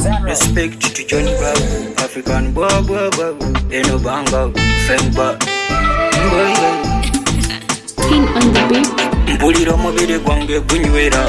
Respect to Johnny Bob, African Bob, ain't no banga, fang Bob. King on the beat. Mpulira mubiri gwange gunywera.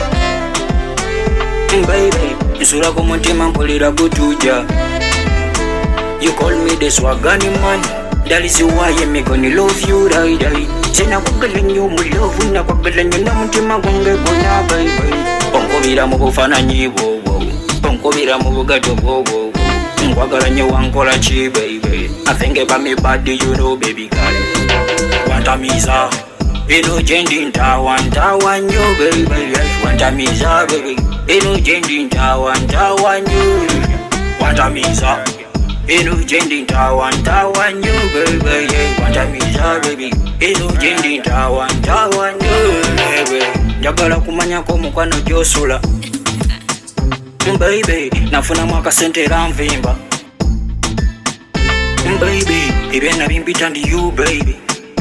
Baby, nsula ku mutima mpulira gutuja. You call me the swagani man. That is why me gonna love you, right? Sina kwagala nnyo mu love, na kwagala nnyo na mutima gwange gwonna, baby. Onkubira mu bufaananyi bwo, onkubira mu bugato bwo. Nkwagala nnyo wankola ki, baby. I think about me body, you know, baby girl. Wantamiza, eno jendi ntawa nnyo, baby. Wantamiza, baby. Eno jendi ntawa nnyo. Wantamiza. Eno jendi ntawa nnyo, baby. Wantamiza, baby. Eno jendi ntawa nnyo, baby. Njagala kumanyako omukwano gy'osula. Baby, nafuna mwaka sente era nvimba. Baby, ebyena bimpita ndi you, baby.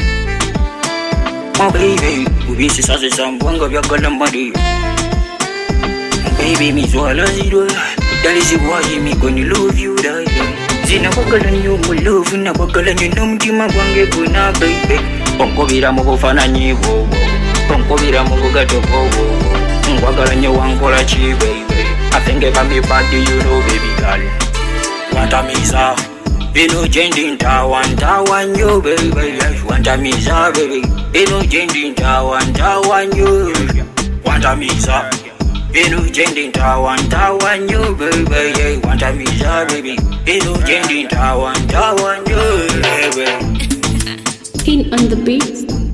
Oh baby, ubisisazisa mbwanga byagala mali. Baby, mizwala zirwe. That is why me gonna love you, right? Zina kwagala nnyo mu love, na kwagala nnyo n'omutima gwange gwonna, baby. Onkubira mu bufaananyi bwo, onkubira mu bugato bwo. Nkwagala nnyo wankola ki, baby. I think about me body, you know, baby girl. Wantamiza, eno jendi ntawa nnyo, baby. Wantamiza, baby. Eno jendi ntawa nnyo. Wantamiza, eno jendi ntawa nnyo, baby. Wantamiza, baby. Eno jendi ntawa nnyo, baby. King on the beat.